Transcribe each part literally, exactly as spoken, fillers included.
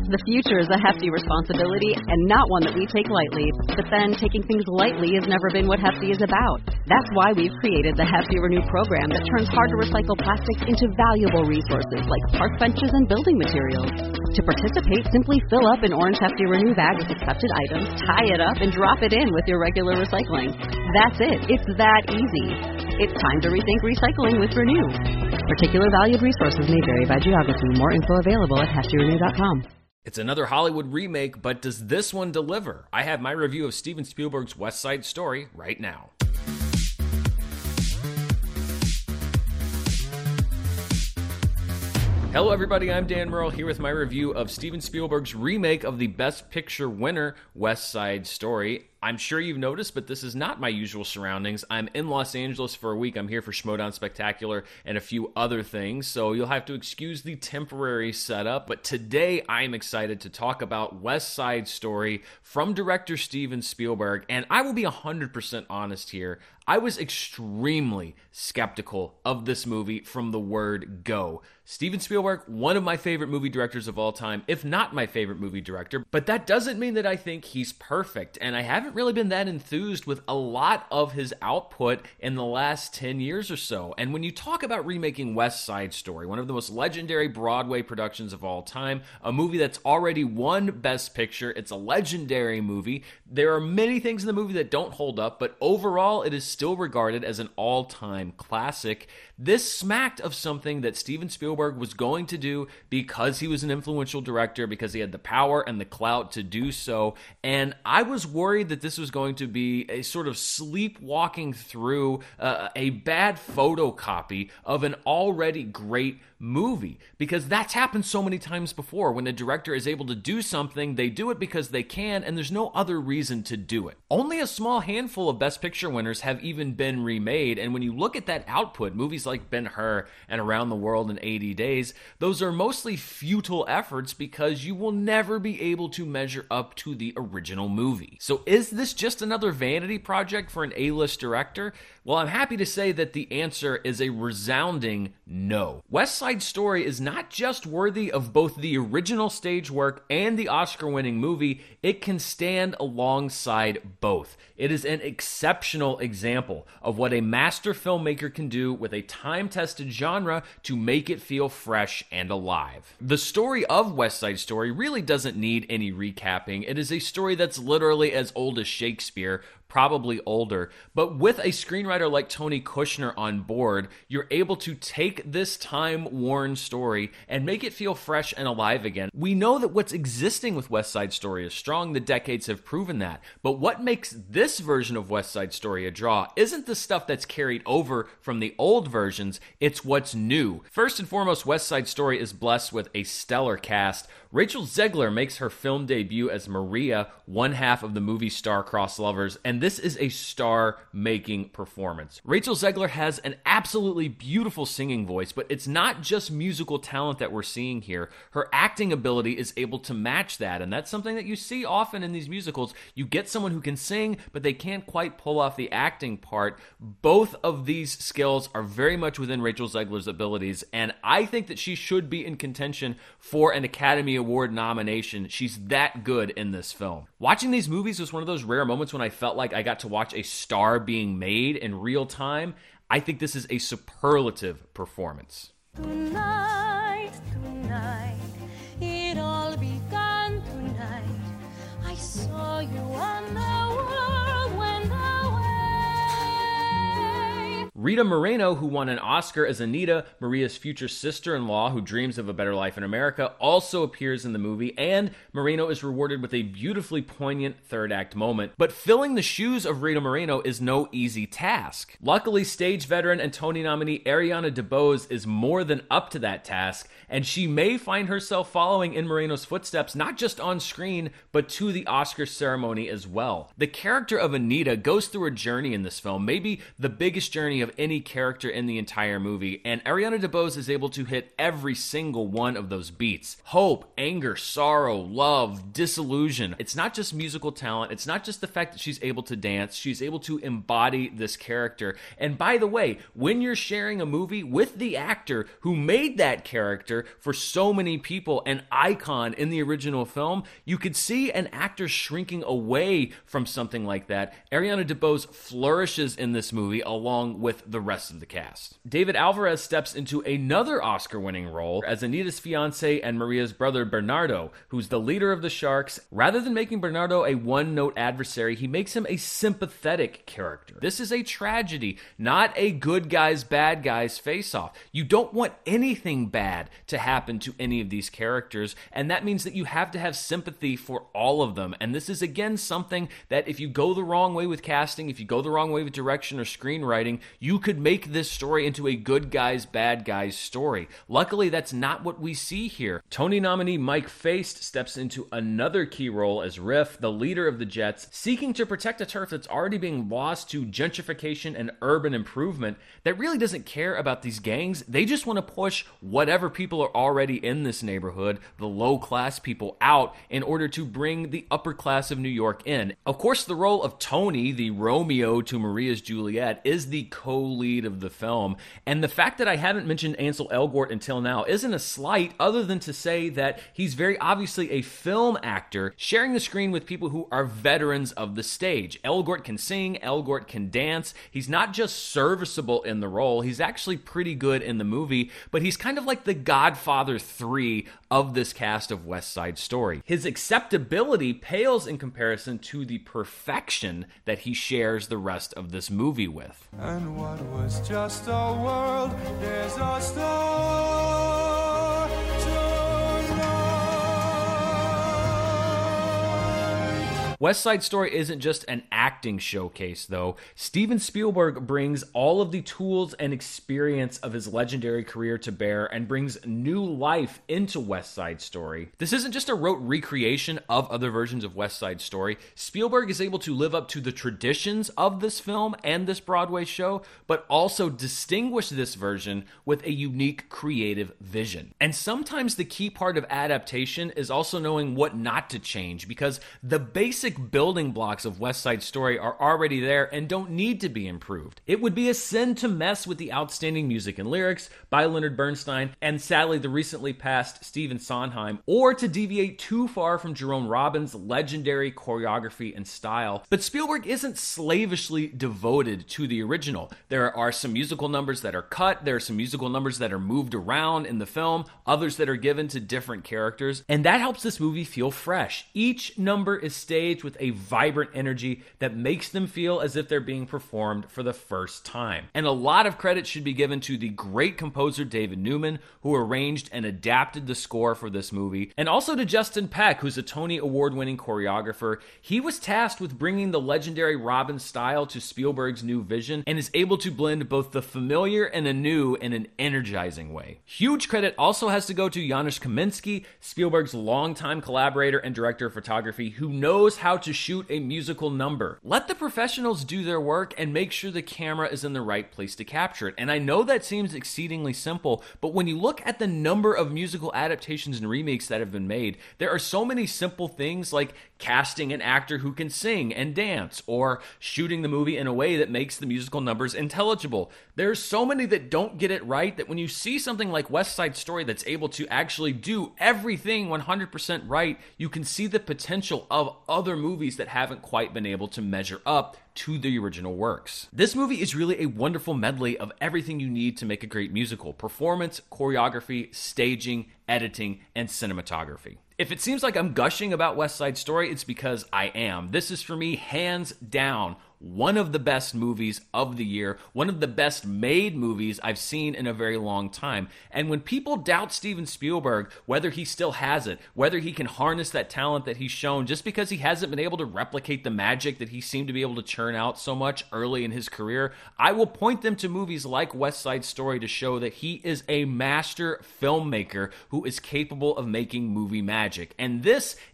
The future is a hefty responsibility and not one that we take lightly. But then, taking things lightly has never been what Hefty is about. That's why we've created the Hefty Renew program that turns hard-to-recycle plastics into valuable resources like park benches and building materials. To participate, simply fill up an orange Hefty Renew bag with accepted items, tie it up, and drop it in with your regular recycling. That's it. It's that easy. It's time to rethink recycling with Renew. Particular valued resources may vary by geography. More info available at hefty renew dot com. It's another Hollywood remake, but does this one deliver? I have my review of Steven Spielberg's West Side Story right now. Hello everybody, I'm Dan Merle here with my review of Steven Spielberg's remake of the Best Picture winner, West Side Story. I'm sure you've noticed, but this is not my usual surroundings. I'm in Los Angeles for a week. I'm here for Schmoedown Spectacular and a few other things, so you'll have to excuse the temporary setup. But today, I'm excited to talk about West Side Story from director Steven Spielberg, and I will be one hundred percent honest here. I was extremely skeptical of this movie from the word go. Steven Spielberg, one of my favorite movie directors of all time, if not my favorite movie director, but that doesn't mean that I think he's perfect, and I haven't really been that enthused with a lot of his output in the last ten years or so. And when you talk about remaking West Side Story, one of the most legendary Broadway productions of all time, a movie that's already won Best Picture, it's a legendary movie. There are many things in the movie that don't hold up, but overall it is still regarded as an all-time classic. This smacked of something that Steven Spielberg was going to do because he was an influential director, because he had the power and the clout to do so, and I was worried that this was going to be a sort of sleepwalking through uh, a bad photocopy of an already great movie, because that's happened so many times before. When a director is able to do something, they do it because they can, and there's no other reason to do it. Only a small handful of Best Picture winners have even been remade, and when you look at that output, movies like Ben-Hur and Around the World in eighty days, those are mostly futile efforts because you will never be able to measure up to the original movie. So is this just another vanity project for an A-list director? Well, I'm happy to say that the answer is a resounding no. West Side Story is not just worthy of both the original stage work and the Oscar-winning movie, it can stand alongside both. It is an exceptional example of what a master filmmaker can do with a time-tested genre to make it feel fresh and alive. The story of West Side Story really doesn't need any recapping. It is a story that's literally as old as Shakespeare, probably older, but with a screenwriter like Tony Kushner on board, you're able to take this time-worn story and make it feel fresh and alive again. We know that what's existing with West Side Story is strong, the decades have proven that, but what makes this version of West Side Story a draw isn't the stuff that's carried over from the old versions, it's what's new. First and foremost, West Side Story is blessed with a stellar cast. Rachel Zegler makes her film debut as Maria, one half of the movie Star-Crossed Lovers, and this is a star-making performance. Rachel Zegler has an absolutely beautiful singing voice, but it's not just musical talent that we're seeing here. Her acting ability is able to match that, and that's something that you see often in these musicals. You get someone who can sing, but they can't quite pull off the acting part. Both of these skills are very much within Rachel Zegler's abilities, and I think that she should be in contention for an Academy Award nomination. She's that good in this film. Watching these movies was one of those rare moments when I felt like I got to watch a star being made in real time. I think this is a superlative performance. Tonight, tonight, it all began tonight. I saw you and the world went away. Rita Moreno, who won an Oscar as Anita, Maria's future sister-in-law who dreams of a better life in America, also appears in the movie, and Moreno is rewarded with a beautifully poignant third-act moment. But filling the shoes of Rita Moreno is no easy task. Luckily, stage veteran and Tony nominee Ariana DeBose is more than up to that task, and she may find herself following in Moreno's footsteps, not just on screen, but to the Oscar ceremony as well. The character of Anita goes through a journey in this film, maybe the biggest journey of any character in the entire movie, and Ariana DeBose is able to hit every single one of those beats. Hope, anger, sorrow, love, disillusion. It's not just musical talent. It's not just the fact that she's able to dance. She's able to embody this character. And by the way, when you're sharing a movie with the actor who made that character for so many people, an icon in the original film, you could see an actor shrinking away from something like that. Ariana DeBose flourishes in this movie along with the rest of the cast. David Alvarez steps into another Oscar-winning role as Anita's fiance and Maria's brother Bernardo, who's the leader of the Sharks. Rather than making Bernardo a one-note adversary, he makes him a sympathetic character. This is a tragedy, not a good guys, bad guys face-off. You don't want anything bad to happen to any of these characters, and that means that you have to have sympathy for all of them. And this is, again, something that if you go the wrong way with casting, if you go the wrong way with direction or screenwriting, you could make this story into a good guys, bad guys story. Luckily, that's not what we see here. Tony nominee Mike Faist steps into another key role as Riff, the leader of the Jets, seeking to protect a turf that's already being lost to gentrification and urban improvement that really doesn't care about these gangs. They just want to push whatever people are already in this neighborhood, the low-class people, out in order to bring the upper class of New York in. Of course, the role of Tony, the Romeo to Maria's Juliet, is the co-lead of the film, and the fact that I haven't mentioned Ansel Elgort until now isn't a slight, other than to say that he's very obviously a film actor sharing the screen with people who are veterans of the stage. Elgort can sing, Elgort can dance. He's not just serviceable in the role, he's actually pretty good in the movie, but he's kind of like the Godfather three of this cast of West Side Story. His acceptability pales in comparison to the perfection that he shares the rest of this movie with. And what was just a world is a star tonight. West Side Story isn't just an acting showcase, though. Steven Spielberg brings all of the tools and experience of his legendary career to bear and brings new life into West Side Story. This isn't just a rote recreation of other versions of West Side Story. Spielberg is able to live up to the traditions of this film and this Broadway show, but also distinguish this version with a unique creative vision. And sometimes the key part of adaptation is also knowing what not to change, because the basic building blocks of West Side Story are already there and don't need to be improved. It would be a sin to mess with the outstanding music and lyrics by Leonard Bernstein and sadly the recently passed Stephen Sondheim, or to deviate too far from Jerome Robbins' legendary choreography and style. But Spielberg isn't slavishly devoted to the original. There are some musical numbers that are cut, there are some musical numbers that are moved around in the film, others that are given to different characters, and that helps this movie feel fresh. Each number is staged with a vibrant energy that makes them feel as if they're being performed for the first time. And a lot of credit should be given to the great composer David Newman, who arranged and adapted the score for this movie, and also to Justin Peck, who's a Tony Award-winning choreographer. He was tasked with bringing the legendary Robbins style to Spielberg's new vision and is able to blend both the familiar and the new in an energizing way. Huge credit also has to go to Janusz Kaminski, Spielberg's longtime collaborator and director of photography, who knows how to shoot a musical number. Let the professionals do their work and make sure the camera is in the right place to capture it. And I know that seems exceedingly simple, but when you look at the number of musical adaptations and remakes that have been made, there are so many simple things like casting an actor who can sing and dance, or shooting the movie in a way that makes the musical numbers intelligible. There's so many that don't get it right that when you see something like West Side Story that's able to actually do everything one hundred percent right, you can see the potential of other movies that haven't quite been able to measure up to the original works. This movie is really a wonderful medley of everything you need to make a great musical: performance, choreography, staging, editing, and cinematography. If it seems like I'm gushing about West Side Story, it's because I am. This is, for me, hands down, one of the best movies of the year, one of the best made movies I've seen in a very long time. And when people doubt Steven Spielberg, whether he still has it, whether he can harness that talent that he's shown just because he hasn't been able to replicate the magic that he seemed to be able to churn out so much early in his career, I will point them to movies like West Side Story to show that he is a master filmmaker who is capable of making movie magic. And this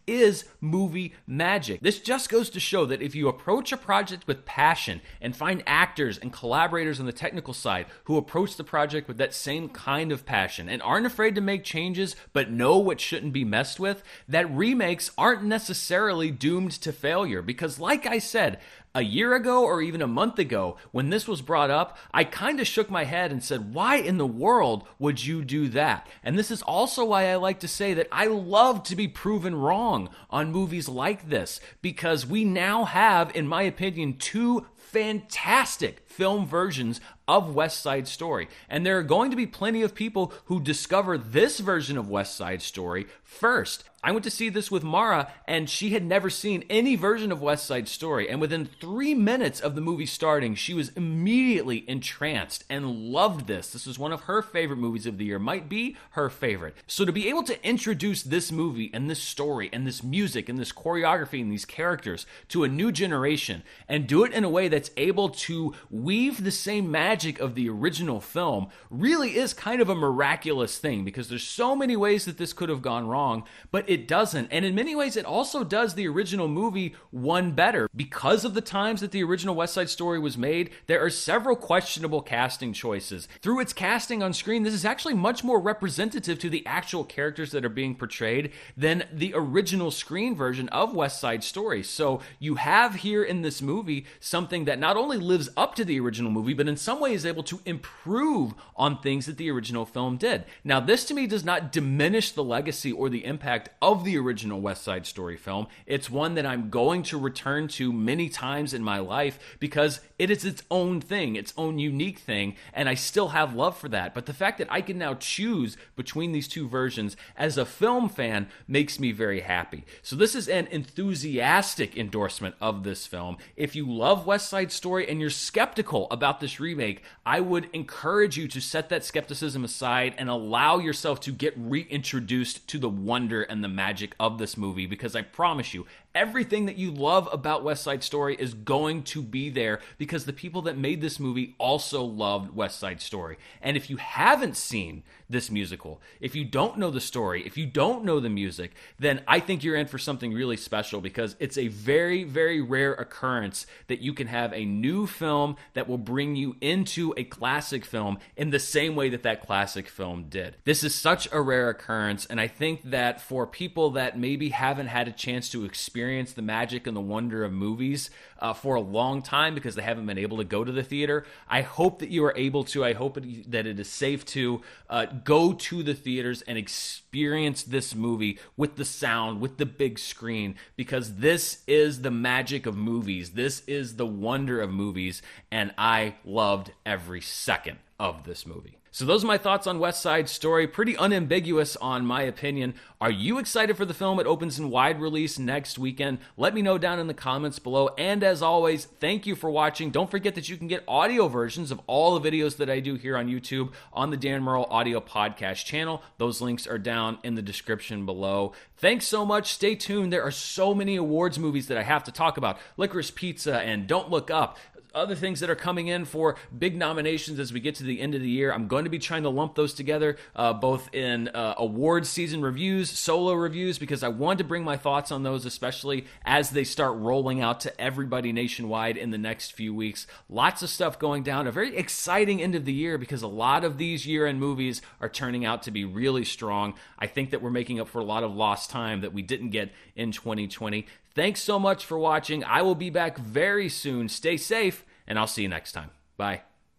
is movie magic. This just goes to show that if you approach a project with passion and find actors and collaborators on the technical side who approach the project with that same kind of passion and aren't afraid to make changes but know what shouldn't be messed with, that remakes aren't necessarily doomed to failure. Because like I said, a year ago or even a month ago, when this was brought up, I kind of shook my head and said, why in the world would you do that? And this is also why I like to say that I love to be proven wrong on movies like this, because we now have, in my opinion, two fantastic film versions of West Side Story. And there are going to be plenty of people who discover this version of West Side Story first. I went to see this with Mara, and she had never seen any version of West Side Story. And within three minutes of the movie starting, she was immediately entranced and loved this. This was one of her favorite movies of the year, might be her favorite. So to be able to introduce this movie and this story and this music and this choreography and these characters to a new generation and do it in a way that's able to weave the same magic of the original film really is kind of a miraculous thing, because there's so many ways that this could have gone wrong, but it doesn't. And in many ways, it also does the original movie one better. Because of the times that the original West Side Story was made, there are several questionable casting choices. Through its casting on screen, this is actually much more representative to the actual characters that are being portrayed than the original screen version of West Side Story. So you have here in this movie something that not only lives up to the original movie, but in some way is able to improve on things that the original film did. Now, this to me does not diminish the legacy or the impact of the original West Side Story film. It's one that I'm going to return to many times in my life because it is its own thing, its own unique thing, and I still have love for that. But the fact that I can now choose between these two versions as a film fan makes me very happy. So this is an enthusiastic endorsement of this film. If you love West Side Story and you're skeptical about this remake, I would encourage you to set that skepticism aside and allow yourself to get reintroduced to the wonder and the magic of this movie, because I promise you, everything that you love about West Side Story is going to be there because the people that made this movie also loved West Side Story. And if you haven't seen this musical, if you don't know the story, if you don't know the music, then I think you're in for something really special, because it's a very, very rare occurrence that you can have a new film that will bring you into a classic film in the same way that that classic film did. This is such a rare occurrence, and I think that for people that maybe haven't had a chance to experience the magic and the wonder of movies uh, for a long time because they haven't been able to go to the theater, I hope that you are able to. I hope it, that it is safe to uh, go to the theaters and experience this movie with the sound, with the big screen, because this is the magic of movies. This is the wonder of movies, and I loved every second of this movie. So those are my thoughts on West Side Story. Pretty unambiguous on my opinion. Are you excited for the film? It opens in wide release next weekend. Let me know down in the comments below. And as always, thank you for watching. Don't forget that you can get audio versions of all the videos that I do here on YouTube on the Dan Murrell Audio Podcast channel. Those links are down in the description below. Thanks so much. Stay tuned. There are so many awards movies that I have to talk about. Licorice Pizza and Don't Look Up. Other things that are coming in for big nominations as we get to the end of the year. I'm going to be trying to lump those together, uh, both in uh, awards season reviews, solo reviews, because I want to bring my thoughts on those, especially as they start rolling out to everybody nationwide in the next few weeks. Lots of stuff going down. A very exciting end of the year because a lot of these year-end movies are turning out to be really strong. I think that we're making up for a lot of lost time that we didn't get in twenty twenty. Thanks so much for watching. I will be back very soon. Stay safe, and I'll see you next time. Bye.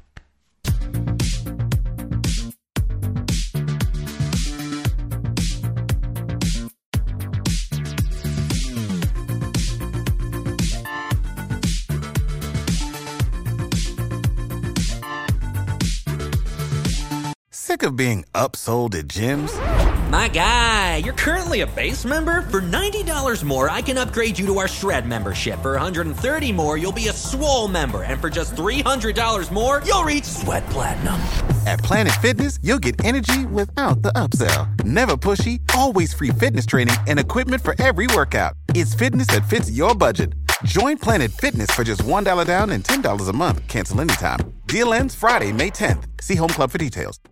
Sick of being upsold at gyms? My guy, you're currently a base member? For ninety dollars more, I can upgrade you to our Shred membership. For one hundred thirty dollars more, you'll be a Swole member. And for just three hundred dollars more, you'll reach Sweat Platinum. At Planet Fitness, you'll get energy without the upsell. Never pushy, always free fitness training and equipment for every workout. It's fitness that fits your budget. Join Planet Fitness for just one dollar down and ten dollars a month. Cancel anytime. Deal ends Friday, May tenth. See Home Club for details.